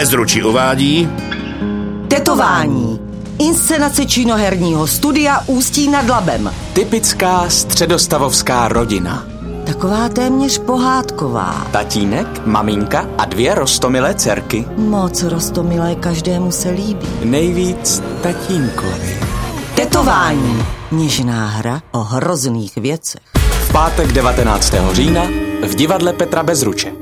Bezručí uvádí Tetování. Inscenace činoherního studia Ústí nad Labem. Typická středostavovská rodina. Taková téměř pohádková. Tatínek, maminka a 2 roztomilé dcerky. Moc roztomilé, každému se líbí. Nejvíc tatínkovi. Tetování. Něžná hra o hrozných věcech. V pátek 19. října v divadle Petra Bezruče.